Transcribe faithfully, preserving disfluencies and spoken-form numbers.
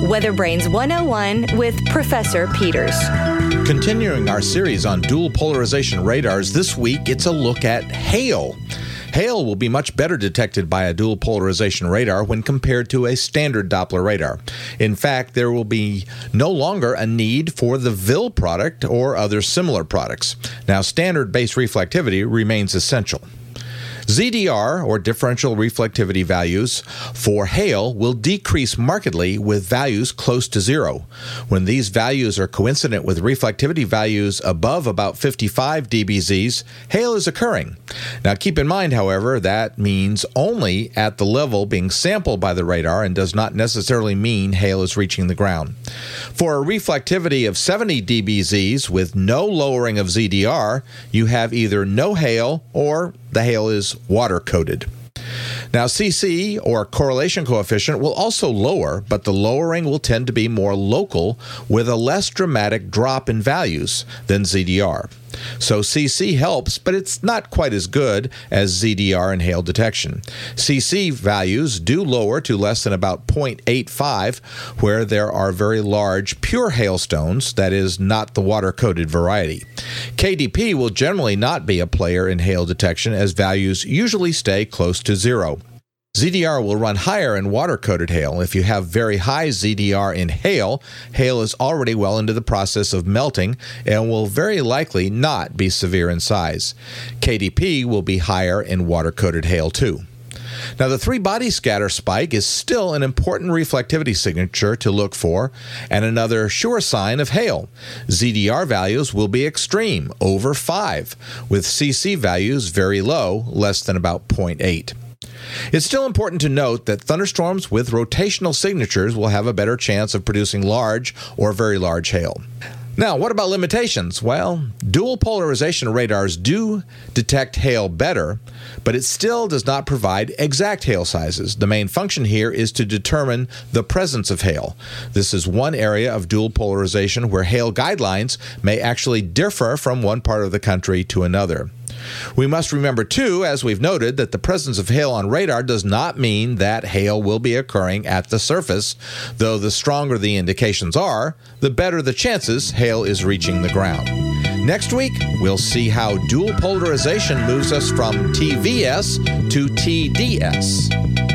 Weather Brains one oh one with Professor Peters. Continuing our series on dual polarization radars, this week it's a look at hail. Hail will be much better detected by a dual polarization radar when compared to a standard Doppler radar. In fact, there will be no longer a need for the V I L product or other similar products. Now, standard base reflectivity remains essential. Z D R, or differential reflectivity values, for hail will decrease markedly with values close to zero. When these values are coincident with reflectivity values above about fifty-five D B Zs, hail is occurring. Now keep in mind, however, that means only at the level being sampled by the radar and does not necessarily mean hail is reaching the ground. For a reflectivity of seventy D B Zs with no lowering of Z D R, you have either no hail or the hail is water-coated. Now, C C, or correlation coefficient, will also lower, but the lowering will tend to be more local with a less dramatic drop in values than Z D R. So C C helps, but it's not quite as good as Z D R in hail detection. C C values do lower to less than about zero point eight five, where there are very large pure hailstones, that is, not the water-coated variety. K D P will generally not be a player in hail detection, as values usually stay close to zero. Z D R will run higher in water-coated hail. If you have very high Z D R in hail, hail is already well into the process of melting and will very likely not be severe in size. K D P will be higher in water-coated hail too. Now, the three-body scatter spike is still an important reflectivity signature to look for and another sure sign of hail. Z D R values will be extreme, over five, with C C values very low, less than about zero point eight. It's still important to note that thunderstorms with rotational signatures will have a better chance of producing large or very large hail. Now, what about limitations? Well, dual polarization radars do detect hail better, but it still does not provide exact hail sizes. The main function here is to determine the presence of hail. This is one area of dual polarization where hail guidelines may actually differ from one part of the country to another. We must remember, too, as we've noted, that the presence of hail on radar does not mean that hail will be occurring at the surface, though the stronger the indications are, the better the chances hail is reaching the ground. Next week, we'll see how dual polarization moves us from T V S to T D S.